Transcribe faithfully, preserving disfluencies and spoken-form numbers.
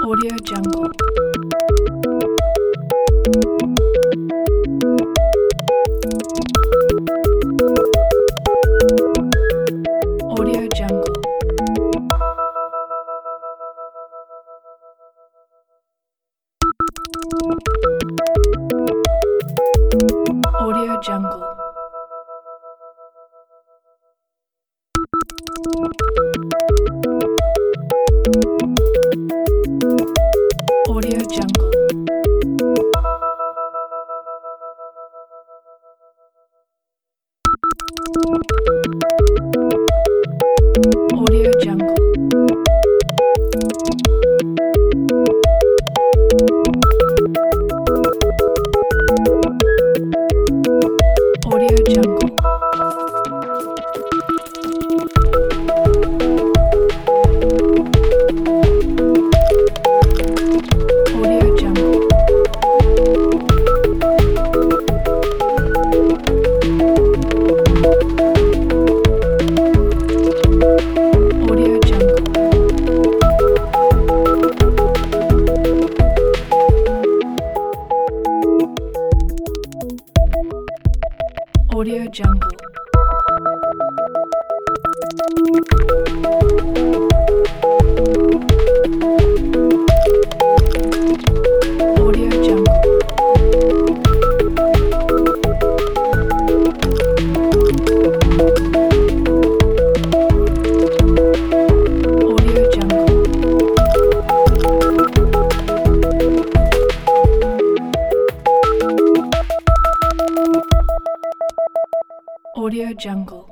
Audio Jungle. Audio Jungle. Audio Jungle. Audio Jungle. Audio Jungle. Audio Jungle. Audio Jungle. Audio Jungle. Audio Jungle. Audio Jungle. Audio Jungle. Audio Jungle.